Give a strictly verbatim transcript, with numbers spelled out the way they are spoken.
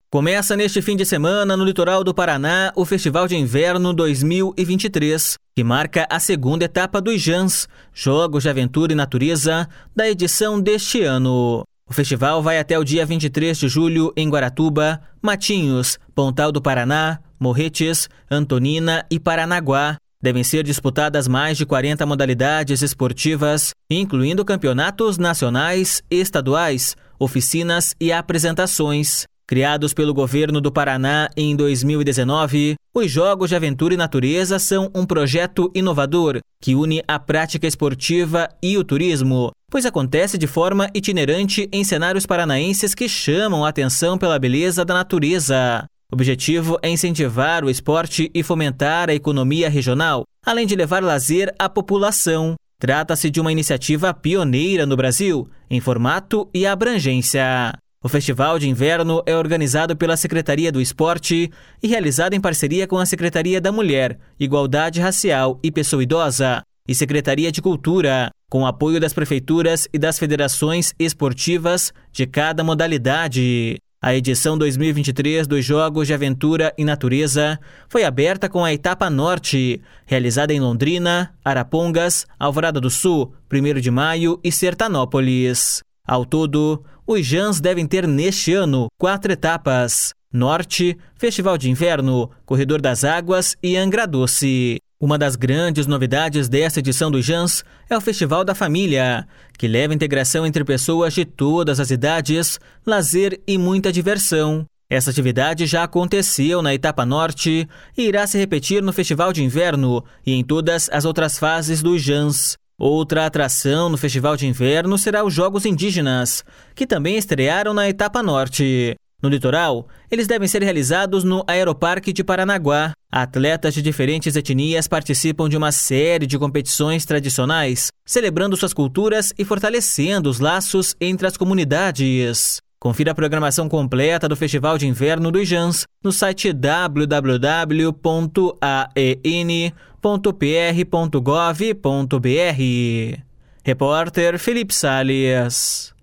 Começa neste fim de semana, no litoral do Paraná, o Festival de Inverno dois mil e vinte e três, que marca a segunda etapa dos Jans, Jogos de Aventura e Natureza, da edição deste ano. O festival vai até o dia vinte e três de julho em Guaratuba, Matinhos, Pontal do Paraná, Morretes, Antonina e Paranaguá. Devem ser disputadas mais de quarenta modalidades esportivas, incluindo campeonatos nacionais, estaduais, oficinas e apresentações. Criados pelo governo do Paraná em dois mil e dezenove, os Jogos de Aventura e Natureza são um projeto inovador que une a prática esportiva e o turismo, pois acontece de forma itinerante em cenários paranaenses que chamam a atenção pela beleza da natureza. O objetivo é incentivar o esporte e fomentar a economia regional, além de levar lazer à população. Trata-se de uma iniciativa pioneira no Brasil, em formato e abrangência. O Festival de Inverno é organizado pela Secretaria do Esporte e realizado em parceria com a Secretaria da Mulher, Igualdade Racial e Pessoa Idosa e Secretaria de Cultura, com apoio das prefeituras e das federações esportivas de cada modalidade. A edição dois mil e vinte e três dos Jogos de Aventura e Natureza foi aberta com a Etapa Norte, realizada em Londrina, Arapongas, Alvorada do Sul, primeiro de maio e Sertanópolis. Ao todo, os Jans devem ter neste ano quatro etapas: Norte, Festival de Inverno, Corredor das Águas e Angra Doce. Uma das grandes novidades desta edição dos Jans é o Festival da Família, que leva integração entre pessoas de todas as idades, lazer e muita diversão. Essa atividade já aconteceu na Etapa Norte e irá se repetir no Festival de Inverno e em todas as outras fases dos Jans. Outra atração no Festival de Inverno será os Jogos Indígenas, que também estrearam na Etapa Norte. No litoral, eles devem ser realizados no Aeroparque de Paranaguá. Atletas de diferentes etnias participam de uma série de competições tradicionais, celebrando suas culturas e fortalecendo os laços entre as comunidades. Confira a programação completa do Festival de Inverno dos Jans no site w w w ponto a e n ponto p r ponto gov ponto b r. Repórter Felipe Salles.